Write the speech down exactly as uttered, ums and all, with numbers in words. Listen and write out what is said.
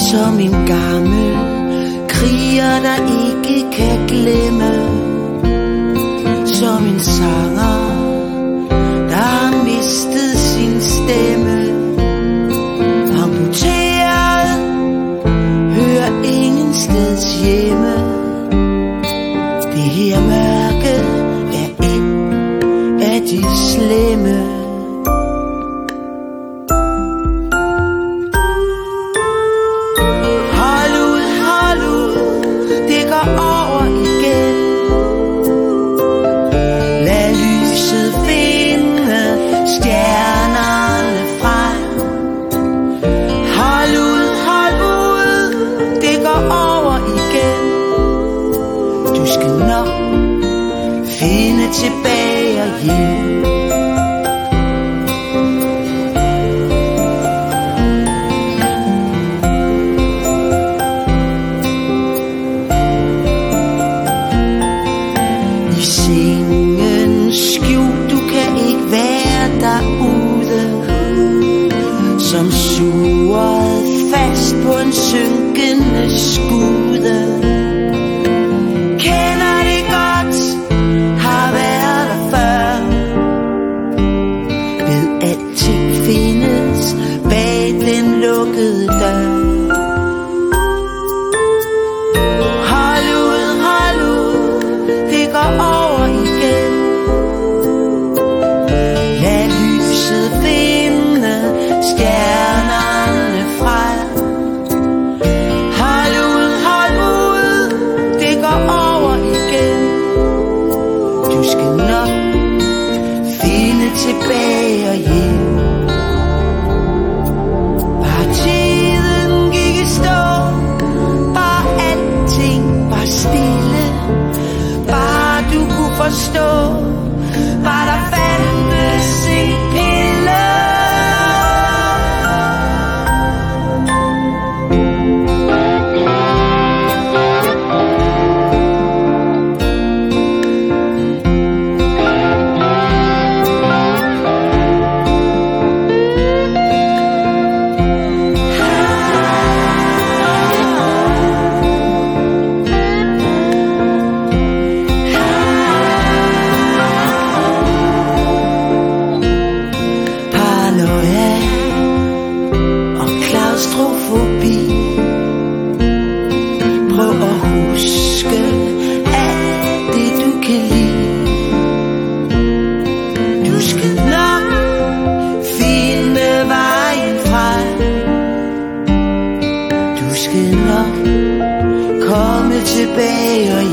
som en gammel kriger, der ikke kan glemme, som en sanger, der har mistet sin stemme. Amputeret, hører ingen steds hjemme. Det her mørke er et af de slemme. Tilbage og hjem. I sengen skjult, du kan ikke være derude, som suret fast på en synkende skude. Tilbage og hjem. Bare tiden gik i stå, bare alting var stille. Bare du kunne forstå, bare der fandtes en pille. Tilbage og